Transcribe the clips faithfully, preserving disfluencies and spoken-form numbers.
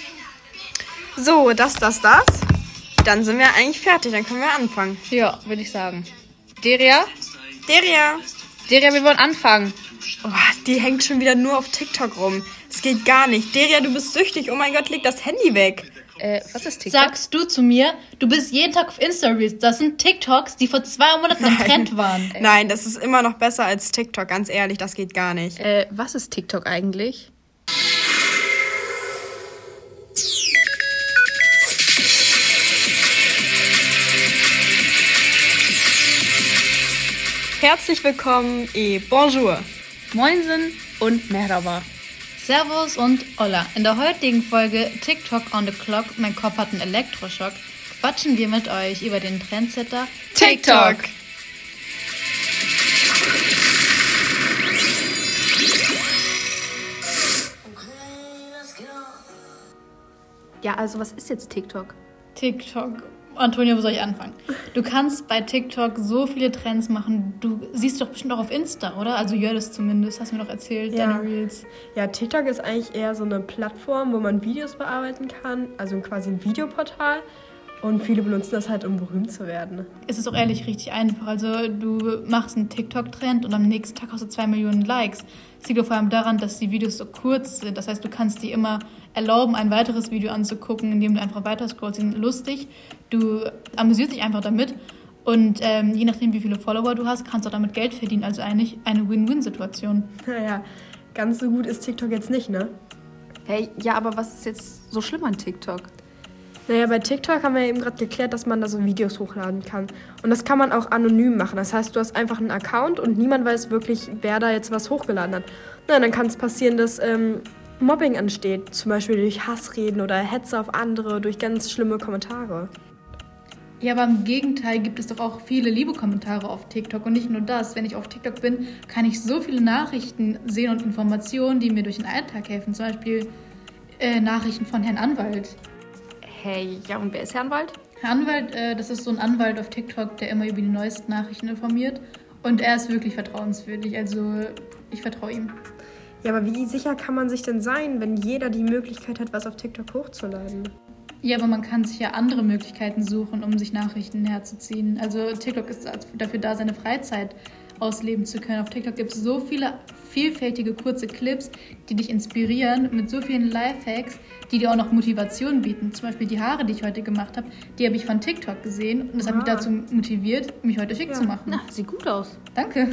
So, das, das, das. Dann sind wir eigentlich fertig, dann können wir anfangen. Ja, würde ich sagen. Deria? Deria. Deria, wir wollen anfangen. Oh, die hängt schon wieder nur auf TikTok rum. Es geht gar nicht. Deria, du bist süchtig. Oh mein Gott, leg das Handy weg. Äh, was ist TikTok? Sagst du zu mir, du bist jeden Tag auf Insta-Reels. Das sind TikToks, die vor zwei Monaten im Trend waren. Nein, das ist immer noch besser als TikTok, ganz ehrlich, das geht gar nicht. Äh, was ist TikTok eigentlich? Herzlich willkommen et bonjour. Moinsen und Merhaba. Servus und Hola. In der heutigen Folge TikTok on the Clock, mein Kopf hat einen Elektroschock, quatschen wir mit euch über den Trendsetter TikTok. Ja, also was ist jetzt TikTok? TikTok. Antonia, wo soll ich anfangen? Du kannst bei TikTok so viele Trends machen. Du siehst doch bestimmt auch auf Insta, oder? Also Jördis zumindest, hast du mir doch erzählt, Ja. deine Reels. Ja, TikTok ist eigentlich eher so eine Plattform, wo man Videos bearbeiten kann, also quasi ein Videoportal. Und viele benutzen das halt, um berühmt zu werden. Es ist auch ehrlich richtig einfach. Also du machst einen TikTok-Trend und am nächsten Tag hast du zwei Millionen Likes. Das liegt vor allem daran, dass die Videos so kurz sind. Das heißt, du kannst dir immer erlauben, ein weiteres Video anzugucken, indem du einfach weiter scrollst. Die sind lustig. Du amüsierst dich einfach damit. Und ähm, je nachdem, wie viele Follower du hast, kannst du auch damit Geld verdienen. Also eigentlich eine Win-Win-Situation. Naja, ganz so gut ist TikTok jetzt nicht, ne? Hey, ja, aber was ist jetzt so schlimm an TikTok? Naja, bei TikTok haben wir ja eben gerade geklärt, dass man da so Videos hochladen kann. Und das kann man auch anonym machen. Das heißt, du hast einfach einen Account und niemand weiß wirklich, wer da jetzt was hochgeladen hat. Na, dann kann es passieren, dass ähm, Mobbing ansteht. Zum Beispiel durch Hassreden oder Hetze auf andere, durch ganz schlimme Kommentare. Ja, aber im Gegenteil gibt es doch auch viele liebe Kommentare auf TikTok. Und nicht nur das. Wenn ich auf TikTok bin, kann ich so viele Nachrichten sehen und Informationen, die mir durch den Alltag helfen. Zum Beispiel äh, Nachrichten von Herrn Anwalt. Hey, ja, und wer ist Herr Anwalt? Herr Anwalt, äh, das ist so ein Anwalt auf TikTok, der immer über die neuesten Nachrichten informiert. Und er ist wirklich vertrauenswürdig. Also ich vertraue ihm. Ja, aber wie sicher kann man sich denn sein, wenn jeder die Möglichkeit hat, was auf TikTok hochzuladen? Ja, aber man kann sich ja andere Möglichkeiten suchen, um sich Nachrichten herzuziehen. Also TikTok ist dafür da, seine Freizeit ausleben zu können. Auf TikTok gibt es so viele vielfältige kurze Clips, die dich inspirieren mit so vielen Lifehacks, die dir auch noch Motivation bieten. Zum Beispiel die Haare, die ich heute gemacht habe, die habe ich von TikTok gesehen und das hat mich dazu motiviert, mich heute schick Ja. zu machen. Na, sieht gut aus. Danke.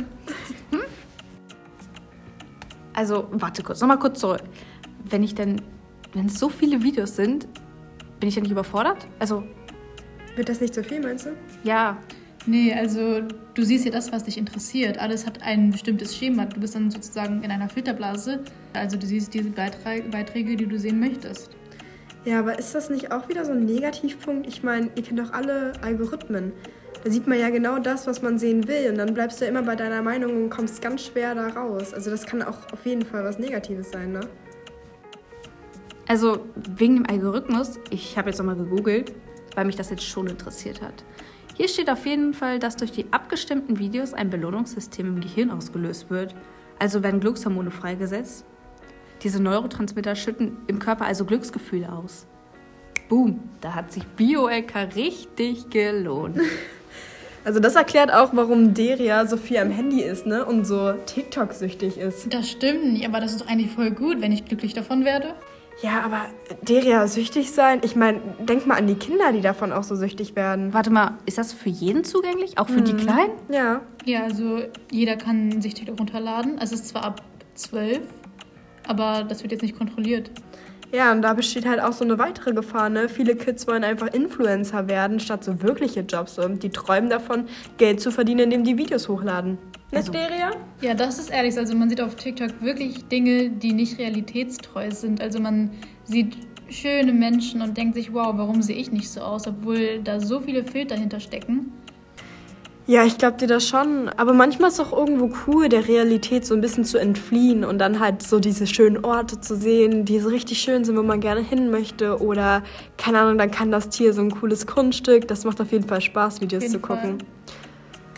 Also, warte kurz, nochmal kurz zurück. Wenn ich denn, wenn es so viele Videos sind, bin ich ja nicht überfordert? Also, Wird das nicht so viel, meinst du? ja, Nee, also du siehst ja das, was dich interessiert. Alles hat ein bestimmtes Schema. Du bist dann sozusagen in einer Filterblase. Also du siehst diese Beiträ- Beiträge, die du sehen möchtest. Ja, aber ist das nicht auch wieder so ein Negativpunkt? Ich meine, ihr kennt doch alle Algorithmen. Da sieht man ja genau das, was man sehen will. Und dann bleibst du ja immer bei deiner Meinung und kommst ganz schwer da raus. Also das kann auch auf jeden Fall was Negatives sein, ne? also wegen dem Algorithmus, ich habe jetzt nochmal gegoogelt, weil mich das jetzt schon interessiert hat. Hier steht auf jeden Fall, dass durch die abgestimmten Videos ein Belohnungssystem im Gehirn ausgelöst wird. Also werden Glückshormone freigesetzt. Diese Neurotransmitter schütten im Körper also Glücksgefühle aus. Boom, da hat sich Bioecker richtig gelohnt. Also das erklärt auch, warum Deria so viel am Handy ist, ne? Und so TikTok-süchtig ist. Das stimmt nicht, aber das ist doch eigentlich voll gut, wenn ich glücklich davon werde. Ja, aber Deria süchtig sein? Ich meine, denk mal an die Kinder, die davon auch so süchtig werden. Warte mal, ist das für jeden zugänglich? Auch für die Kleinen? Ja. Ja, also jeder kann sich TikTok runterladen. Es ist zwar ab zwölf, aber das wird jetzt nicht kontrolliert. Ja, und da besteht halt auch so eine weitere Gefahr, ne? Viele Kids wollen einfach Influencer werden, statt so wirkliche Jobs. Und die träumen davon, Geld zu verdienen, indem die Videos hochladen. Ne, Also- Deria? Ja, das ist ehrlich. Also man sieht auf TikTok wirklich Dinge, die nicht realitätstreu sind. Also man sieht schöne Menschen und denkt sich, wow, warum sehe ich nicht so aus, obwohl da so viele Filter hinterstecken. Ja, ich glaube dir das schon. Aber manchmal ist es auch irgendwo cool, der Realität so ein bisschen zu entfliehen und dann halt so diese schönen Orte zu sehen, die so richtig schön sind, wo man gerne hin möchte. Oder, keine Ahnung, dann kann das Tier so ein cooles Kunststück. Das macht auf jeden Fall Spaß, Videos Auf zu jeden Fall. gucken.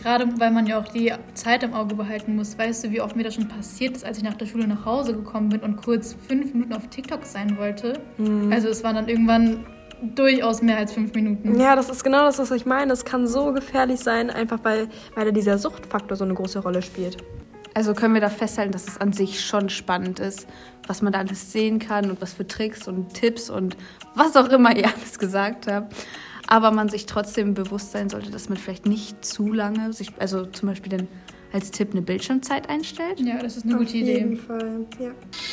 Gerade weil man ja auch die Zeit im Auge behalten muss. Weißt du, wie oft mir das schon passiert ist, als ich nach der Schule nach Hause gekommen bin und kurz fünf Minuten auf TikTok sein wollte? Mhm. Also es waren dann irgendwann durchaus mehr als fünf Minuten. Ja, das ist genau das, was ich meine. Es kann so gefährlich sein, einfach weil, weil dieser Suchtfaktor so eine große Rolle spielt. Also können wir da festhalten, dass es an sich schon spannend ist, was man da alles sehen kann und was für Tricks und Tipps und was auch immer ihr alles gesagt habt. Aber man sich trotzdem bewusst sein sollte, dass man vielleicht nicht zu lange, sich, also zum Beispiel dann als Tipp eine Bildschirmzeit einstellt. Ja, das ist eine gute Idee. Auf jeden Fall, ja.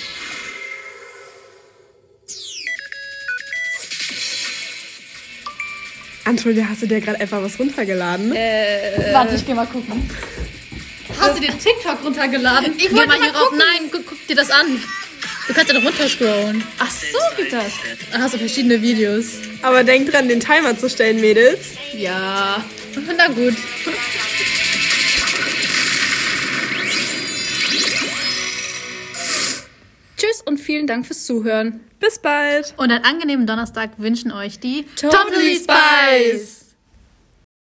Entschuldigung, hast du dir gerade einfach was runtergeladen? Äh, Warte, ich geh mal gucken. Hast du dir TikTok runtergeladen? Ich wollte mal hier rauf. Nein, guck, guck dir das an. Du kannst ja noch runterscrollen. Ach so geht das. Dann hast du verschiedene Videos. Aber denk dran, den Timer zu stellen, Mädels. Ja, na gut. Tschüss und vielen Dank fürs Zuhören. Bis bald. Und einen angenehmen Donnerstag wünschen euch die Totally Spice!